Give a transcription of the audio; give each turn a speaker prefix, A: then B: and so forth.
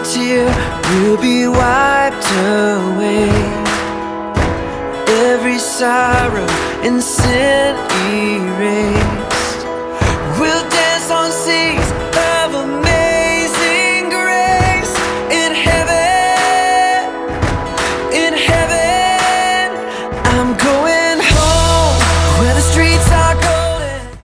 A: tear will be wiped away. Every sorrow and sin erased.